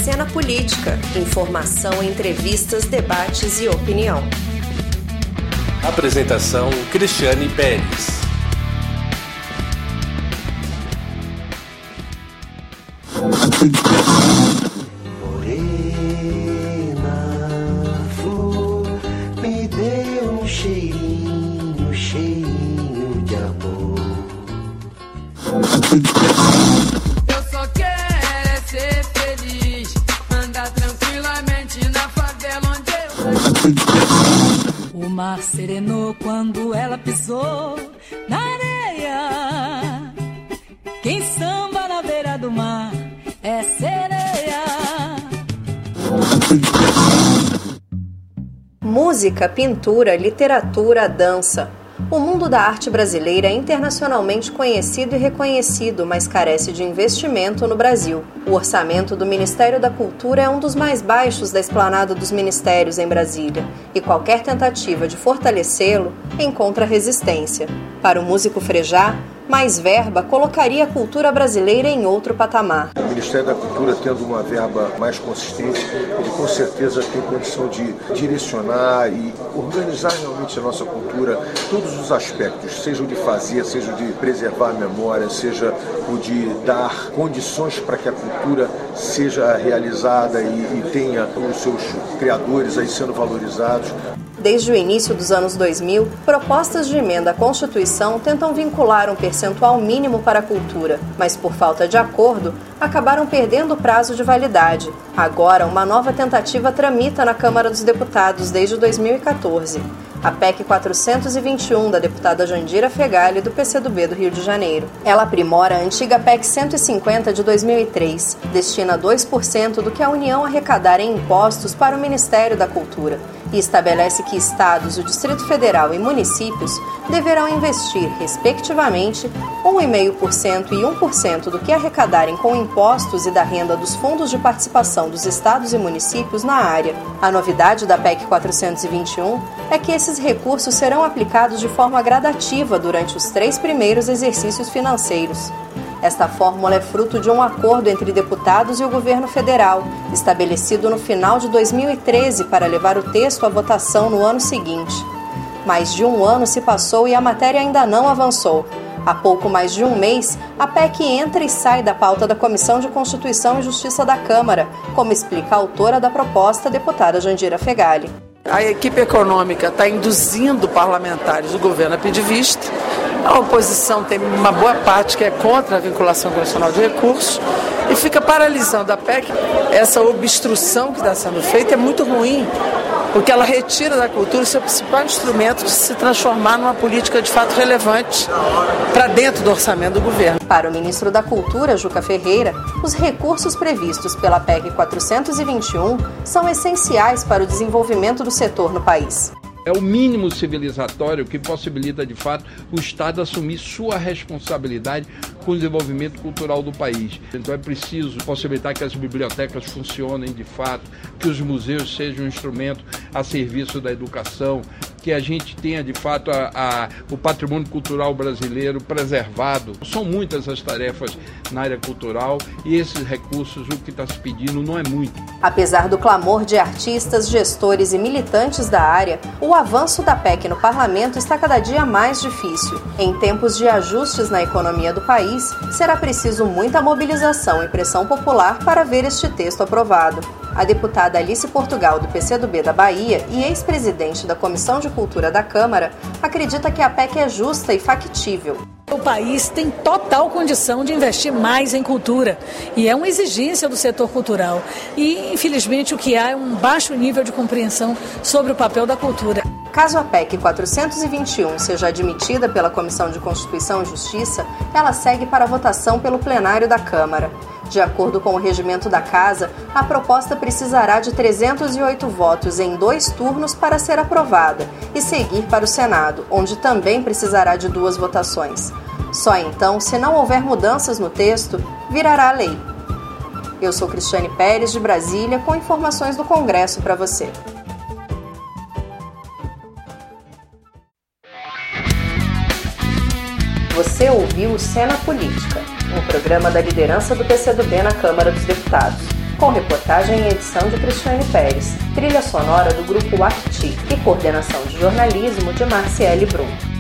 Cena Política. Informação, entrevistas, debates e opinião. Apresentação: Cristiane Pérez. Morena, flor, me dê um cheirinho, cheirinho de amor. Eu só quero ser feliz, andar tranquilamente na favela onde eu... O mar serenou quando ela pisou na areia. Quem samba na beira do mar é sereia. Música, pintura, literatura, dança. O mundo da arte brasileira é internacionalmente conhecido e reconhecido, mas carece de investimento no Brasil. O orçamento do Ministério da Cultura é um dos mais baixos da esplanada dos ministérios em Brasília, e qualquer tentativa de fortalecê-lo encontra resistência. Para o músico Frejá, mais verba colocaria a cultura brasileira em outro patamar. O Ministério da Cultura, tendo uma verba mais consistente, ele com certeza tem condição de direcionar e organizar realmente a nossa cultura, todos os aspectos, seja o de fazer, seja o de preservar a memória, seja o de dar condições para que a cultura seja realizada e tenha os seus criadores aí sendo valorizados. Desde o início dos anos 2000, propostas de emenda à Constituição tentam vincular um percentual mínimo para a cultura, mas por falta de acordo, acabaram perdendo o prazo de validade. Agora, uma nova tentativa tramita na Câmara dos Deputados desde 2014. A PEC 421, da deputada Jandira Fegali, do PCdoB do Rio de Janeiro. Ela aprimora a antiga PEC 150 de 2003, destina 2% do que a União arrecadar em impostos para o Ministério da Cultura e estabelece que estados, o Distrito Federal e municípios deverão investir, respectivamente, 1,5% e 1% do que arrecadarem com impostos e da renda dos fundos de participação dos estados e municípios na área. A novidade da PEC 421 é que esses recursos serão aplicados de forma gradativa durante os 3 primeiros exercícios financeiros. Esta fórmula é fruto de um acordo entre deputados e o governo federal, estabelecido no final de 2013 para levar o texto à votação no ano seguinte. Mais de um ano se passou e a matéria ainda não avançou. Há pouco mais de um mês, a PEC entra e sai da pauta da Comissão de Constituição e Justiça da Câmara, como explica a autora da proposta, a deputada Jandira Fegali. A equipe econômica está induzindo parlamentares do governo a pedir vista. A oposição tem uma boa parte que é contra a vinculação constitucional de recursos e fica paralisando a PEC. Essa obstrução que está sendo feita é muito ruim, porque ela retira da cultura o seu principal instrumento de se transformar numa política de fato relevante para dentro do orçamento do governo. Para o ministro da Cultura, Juca Ferreira, os recursos previstos pela PEC 421 são essenciais para o desenvolvimento do setor no país. É o mínimo civilizatório que possibilita, de fato, o Estado assumir sua responsabilidade com o desenvolvimento cultural do país. Então é preciso possibilitar que as bibliotecas funcionem de fato, que os museus sejam um instrumento a serviço da educação, que a gente tenha, de fato, o patrimônio cultural brasileiro preservado. São muitas as tarefas na área cultural e esses recursos, o que está se pedindo, não é muito. Apesar do clamor de artistas, gestores e militantes da área, o avanço da PEC no parlamento está cada dia mais difícil. Em tempos de ajustes na economia do país, será preciso muita mobilização e pressão popular para ver este texto aprovado. A deputada Alice Portugal, do PCdoB da Bahia e ex-presidente da Comissão de Cultura da Câmara, acredita que a PEC é justa e factível. O país tem total condição de investir mais em cultura e é uma exigência do setor cultural. E, infelizmente, o que há é um baixo nível de compreensão sobre o papel da cultura. Caso a PEC 421 seja admitida pela Comissão de Constituição e Justiça, ela segue para votação pelo plenário da Câmara. De acordo com o regimento da Casa, a proposta precisará de 308 votos em 2 turnos para ser aprovada e seguir para o Senado, onde também precisará de 2 votações. Só então, se não houver mudanças no texto, virará lei. Eu sou Cristiane Pérez, de Brasília, com informações do Congresso para você. Você ouviu o Cena Política, um programa da liderança do PCdoB na Câmara dos Deputados. com reportagem e edição de Cristiane Pérez, trilha sonora do grupo Acti e coordenação de jornalismo de Marciele Brum.